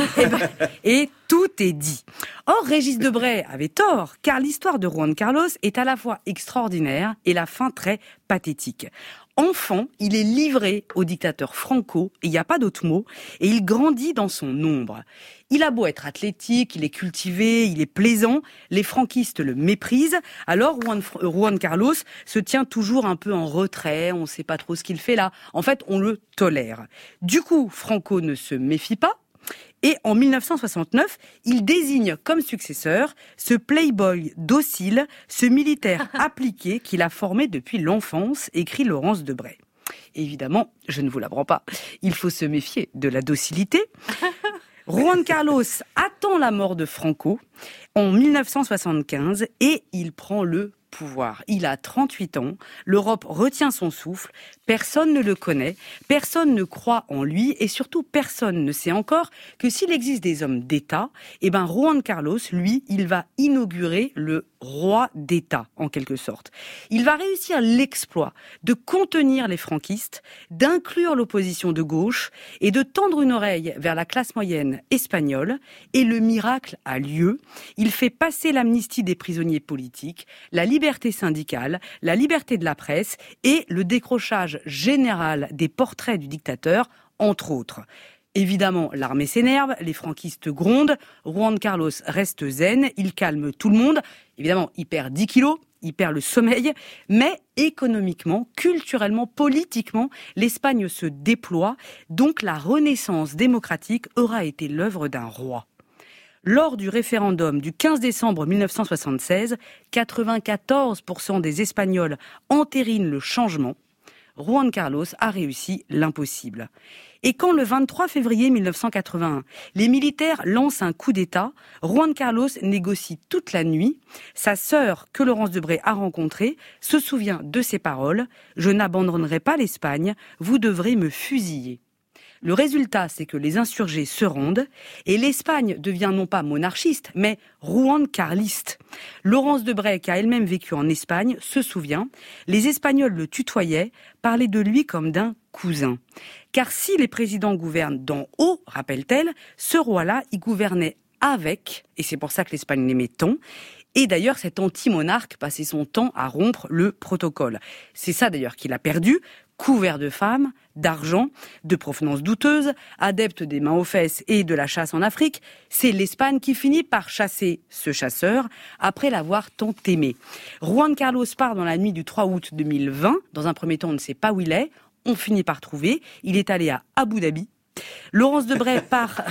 Et tout est dit. Or, Régis Debray avait tort, car l'histoire de Juan Carlos est à la fois extraordinaire et la fin très pathétique. Enfant, il est livré au dictateur Franco, et il n'y a pas d'autre mot, et il grandit dans son ombre. Il a beau être athlétique, il est cultivé, il est plaisant, les franquistes le méprisent, alors Juan Carlos se tient toujours un peu en retrait, on ne sait pas trop ce qu'il fait là. En fait, on le tolère. Du coup, Franco ne se méfie pas, et en 1969, il désigne comme successeur ce playboy docile, ce militaire appliqué qu'il a formé depuis l'enfance, écrit Laurence Debray. Évidemment, je ne vous l'apprends pas, il faut se méfier de la docilité. Juan Carlos attend la mort de Franco en 1975 et il prend le pouvoir. Il a 38 ans, l'Europe retient son souffle, personne ne le connaît, personne ne croit en lui et surtout personne ne sait encore que s'il existe des hommes d'État, Juan Carlos, lui, il va inaugurer le roi d'État, en quelque sorte. Il va réussir l'exploit de contenir les franquistes, d'inclure l'opposition de gauche et de tendre une oreille vers la classe moyenne espagnole. Et le miracle a lieu. Il fait passer l'amnistie des prisonniers politiques, la liberté syndicale, la liberté de la presse et le décrochage général des portraits du dictateur, entre autres. Évidemment, l'armée s'énerve, les franquistes grondent, Juan Carlos reste zen, il calme tout le monde. Évidemment, il perd 10 kilos, il perd le sommeil, mais économiquement, culturellement, politiquement, l'Espagne se déploie, donc la renaissance démocratique aura été l'œuvre d'un roi. Lors du référendum du 15 décembre 1976, 94% des Espagnols entérinent le changement. Juan Carlos a réussi l'impossible. Et quand le 23 février 1981, les militaires lancent un coup d'État, Juan Carlos négocie toute la nuit. Sa sœur, que Laurence Debré a rencontrée, se souvient de ses paroles « Je n'abandonnerai pas l'Espagne, vous devrez me fusiller ». Le résultat, c'est que les insurgés se rendent et l'Espagne devient non pas monarchiste, mais Juan Carliste. Laurence Debré, qui a elle-même vécu en Espagne, se souvient. Les Espagnols le tutoyaient, parlaient de lui comme d'un cousin. Car si les présidents gouvernent d'en haut, rappelle-t-elle, ce roi-là, il gouvernait avec, et c'est pour ça que l'Espagne l'aimait tant. Et d'ailleurs, cet anti-monarque passait son temps à rompre le protocole. C'est ça d'ailleurs qu'il a perdu, couvert de femmes, d'argent, de provenance douteuse, adepte des mains aux fesses et de la chasse en Afrique. C'est l'Espagne qui finit par chasser ce chasseur après l'avoir tant aimé. Juan Carlos part dans la nuit du 3 août 2020. Dans un premier temps, on ne sait pas où il est. On finit par trouver. Il est allé à Abu Dhabi. Laurence Debré part,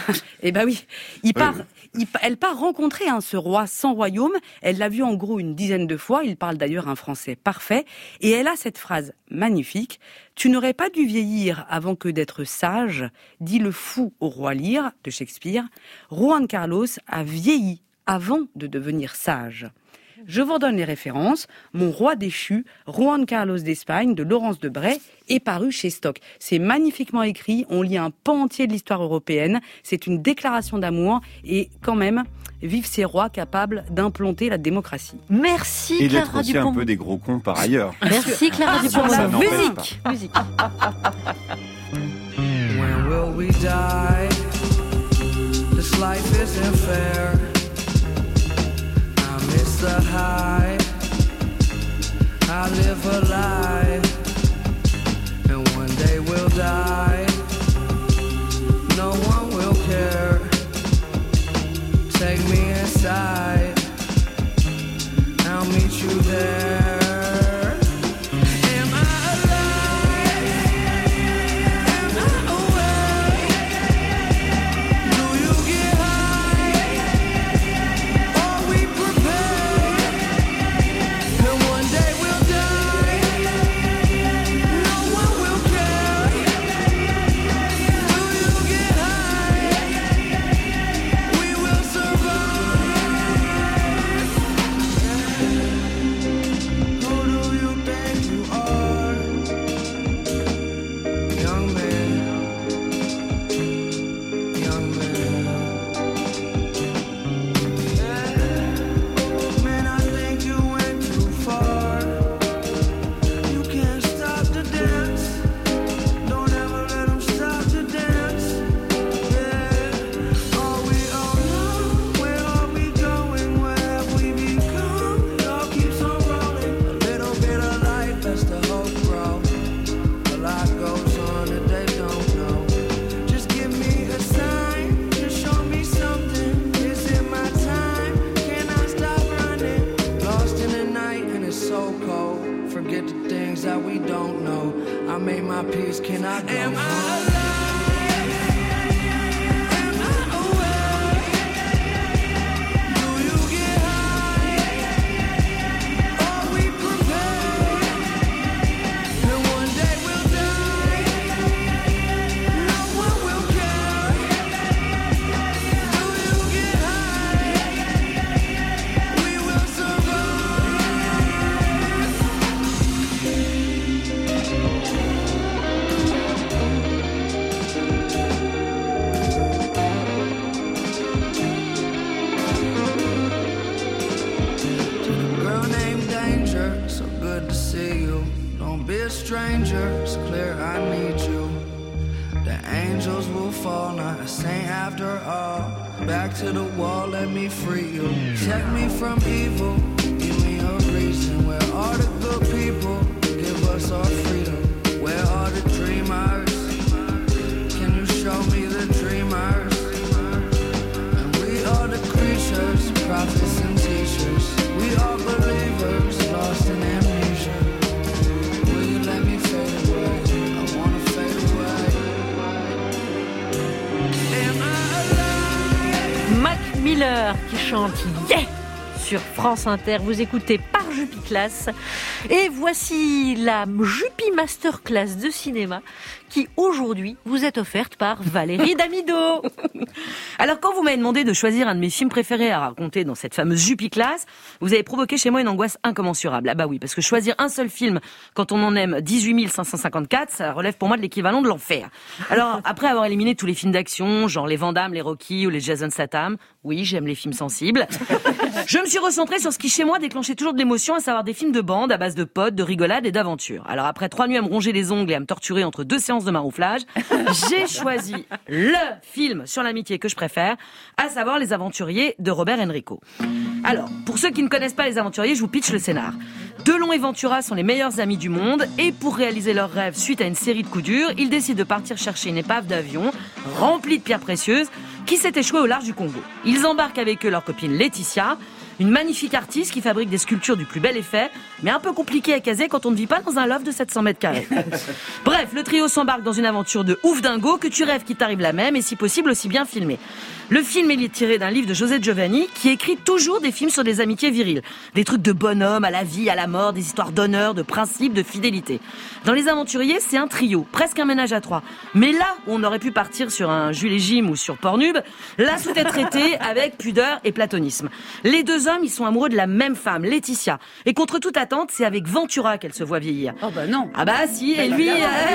elle part rencontrer ce roi sans royaume. Elle l'a vu en gros une dizaine de fois. Il parle d'ailleurs un français parfait. Et elle a cette phrase magnifique. Tu n'aurais pas dû vieillir avant que d'être sage, dit le fou au roi Lear de Shakespeare. Juan Carlos a vieilli avant de devenir sage. Je vous redonne les références. Mon roi déchu, Juan Carlos d'Espagne, de Laurence Debré, est paru chez Stock. C'est magnifiquement écrit, on lit un pan entier de l'histoire européenne, c'est une déclaration d'amour, et quand même, vive ces rois capables d'implanter la démocratie. Merci et Clara d'être aussi Dupont. un peu des gros cons par ailleurs. Merci Clara Dupont. Ça n'empêche Musique. pas. Musique. When will we die? This life isn't fair. I miss the high. I live a lie. And one day we'll die. No one will care. Take me inside. I'll meet you there. Don't be a stranger, it's clear I need you. The angels will fall, not a saint after all. Back to the wall, let me free you. Check me from evil, give me a reason. Where are the good people? Give us our freedom. Where are the dreamers? Can you show me the dreamers? And we are the creatures, prophets and teachers. We are believers, lost in amnesia. Will you let me fade away? I wanna fade away. Am I alive? Mac Miller qui chante Yeah sur France Inter. Vous écoutez Par Jupiclass. Et voici la Jupi Masterclass de cinéma qui aujourd'hui vous est offerte par Valérie Damido. Alors quand vous m'avez demandé de choisir un de mes films préférés à raconter dans cette fameuse Jupiclass, vous avez provoqué chez moi une angoisse incommensurable. Ah bah oui, parce que choisir un seul film quand on en aime 18 554, ça relève pour moi de l'équivalent de l'enfer. Alors après avoir éliminé tous les films d'action, genre les Van Damme, les Rocky ou les Jason Statham, oui j'aime les films sensibles, je me suis recentrée sur ce qui chez moi déclenchait toujours de l'émotion, à savoir des films de bande à base de potes, de rigolade et d'aventure. Alors après 3 nuits à me ronger les ongles et à me torturer entre 2 séances de marouflage, j'ai choisi le film sur l'amitié que je préfère, à savoir Les Aventuriers de Robert Enrico. Alors, pour ceux qui ne connaissent pas Les Aventuriers, je vous pitch le scénar. Delon et Ventura sont les meilleurs amis du monde et pour réaliser leurs rêves suite à une série de coups durs, ils décident de partir chercher une épave d'avion remplie de pierres précieuses qui s'est échouée au large du Congo. Ils embarquent avec eux leur copine Laetitia, une magnifique artiste qui fabrique des sculptures du plus bel effet, mais un peu compliqué à caser quand on ne vit pas dans un loft de 700 mètres carrés. Bref, le trio s'embarque dans une aventure de ouf dingo que tu rêves qu'il t'arrive la même et si possible aussi bien filmé. Le film est tiré d'un livre de José Giovanni qui écrit toujours des films sur des amitiés viriles. Des trucs de bonhomme, à la vie, à la mort, des histoires d'honneur, de principes, de fidélité. Dans Les Aventuriers, c'est un trio, presque un ménage à 3. Mais là où on aurait pu partir sur un Jules et Jim ou sur Pornhub, là tout est traité avec pudeur et platonisme. Les deux hommes, ils sont amoureux de la même femme, Laetitia. Et contre toute attente, c'est avec Ventura qu'elle se voit vieillir. Oh bah non. Ah bah si, et lui,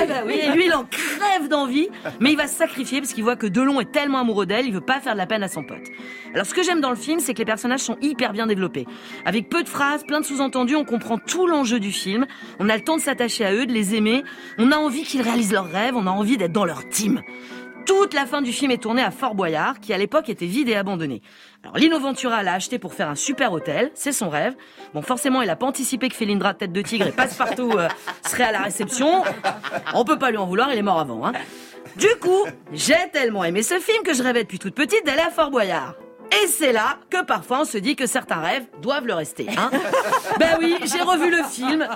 il en crève d'envie, mais il va se sacrifier parce qu'il voit que Delon est tellement amoureux d'elle, il veut pas faire de la peine à son pote. Alors ce que j'aime dans le film, c'est que les personnages sont hyper bien développés. Avec peu de phrases, plein de sous-entendus, on comprend tout l'enjeu du film, on a le temps de s'attacher à eux, de les aimer, on a envie qu'ils réalisent leurs rêves, on a envie d'être dans leur team. Toute la fin du film est tournée à Fort Boyard, qui à l'époque était vide et abandonné. Alors Lino Ventura l'a acheté pour faire un super hôtel, c'est son rêve. Bon, forcément, il a pas anticipé que Félindra Tête de Tigre et Passepartout serait à la réception. On peut pas lui en vouloir, il est mort avant. Du coup, j'ai tellement aimé ce film que je rêvais depuis toute petite d'aller à Fort Boyard. Et c'est là que parfois on se dit que certains rêves doivent le rester. Ben oui, j'ai revu le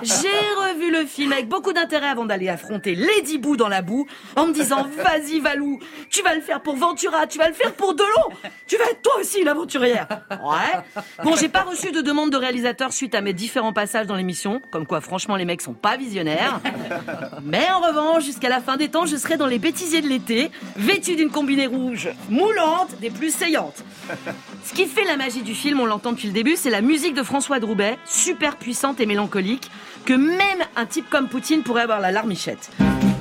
film avec beaucoup d'intérêt avant d'aller affronter Lady Boo dans la boue, en me disant vas-y Valou, tu vas le faire pour Ventura, tu vas le faire pour Delon, tu vas être toi aussi une aventurière. Ouais. Bon, j'ai pas reçu de demande de réalisateur suite à mes différents passages dans l'émission, comme quoi franchement les mecs sont pas visionnaires. Mais en revanche, jusqu'à la fin des temps, je serai dans les bêtisiers de l'été, vêtue d'une combinée rouge moulante, des plus saillantes. Ce qui fait la magie du film, on l'entend depuis le début, c'est la musique de François Droubet, super puissante et mélancolique, que même un type comme Poutine pourrait avoir la larmichette.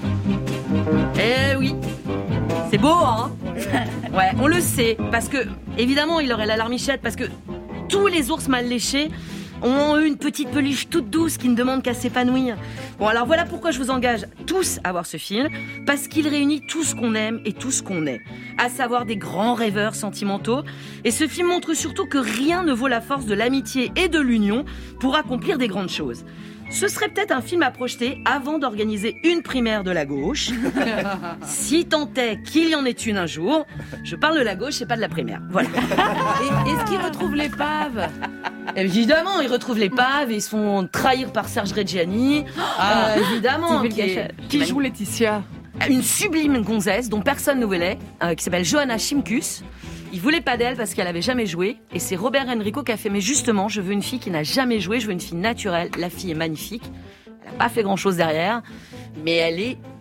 Eh oui, c'est beau, hein? Ouais, on le sait, parce que, évidemment, il aurait la larmichette, parce que tous les ours mal léchés ont eu une petite peluche toute douce qui ne demande qu'à s'épanouir. Bon, alors voilà pourquoi je vous engage tous à voir ce film, parce qu'il réunit tout ce qu'on aime et tout ce qu'on est, à savoir des grands rêveurs sentimentaux. Et ce film montre surtout que rien ne vaut la force de l'amitié et de l'union pour accomplir des grandes choses. Ce serait peut-être un film à projeter avant d'organiser une primaire de la gauche. Si tant est qu'il y en ait une un jour. Je parle de la gauche et pas de la primaire. Voilà. Et est-ce qu'ils retrouvent l'épave? Évidemment, ils retrouvent l'épave et ils se font trahir par Serge Reggiani. Évidemment. Qui joue Laetitia? Une sublime gonzesse dont personne ne voulait, qui s'appelle Johanna Chimkus. Il voulait pas d'elle parce qu'elle avait jamais joué. Et c'est Robert Enrico qui a fait, mais justement, je veux une fille qui n'a jamais joué, je veux une fille naturelle. La fille est magnifique. Elle n'a pas fait grand chose derrière, mais elle est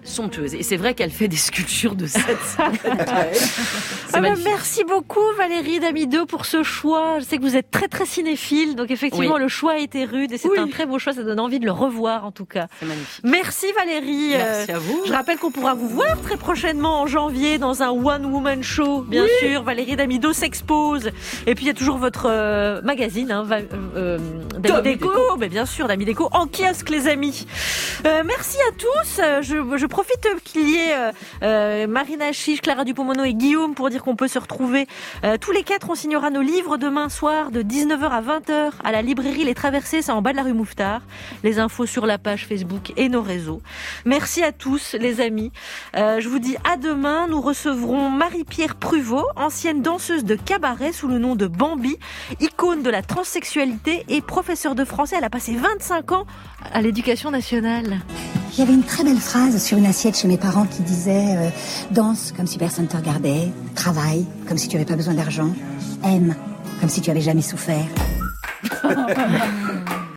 somptueuse. Et c'est vrai qu'elle fait des sculptures de 7 cm. Merci beaucoup Valérie Damido pour ce choix. Je sais que vous êtes très très cinéphile, donc effectivement le choix a été rude et c'est un très beau choix, ça donne envie de le revoir en tout cas. C'est magnifique. Merci Valérie. Merci à vous. Je rappelle qu'on pourra vous voir très prochainement en janvier dans un One Woman Show, bien sûr. Valérie Damido s'expose. Et puis il y a toujours votre magazine, Dami Déco, mais bien sûr, Dami Déco en kiosque les amis. Merci à tous. Je profite qu'il y ait Marina Chiche, Clara Dupont-Mono et Guillaume pour dire qu'on peut se retrouver tous les 4. On signera nos livres demain soir de 19h à 20h à la librairie Les Traversées, c'est en bas de la rue Mouffetard. Les infos sur la page Facebook et nos réseaux. Merci à tous les amis. Je vous dis à demain. Nous recevrons Marie-Pierre Pruvot, ancienne danseuse de cabaret sous le nom de Bambi, icône de la transsexualité et professeure de français. Elle a passé 25 ans à l'Éducation nationale. Il y avait une très belle phrase sur une assiette chez mes parents qui disait danse comme si personne ne te regardait, travaille comme si tu n'avais pas besoin d'argent, aime comme si tu avais jamais souffert.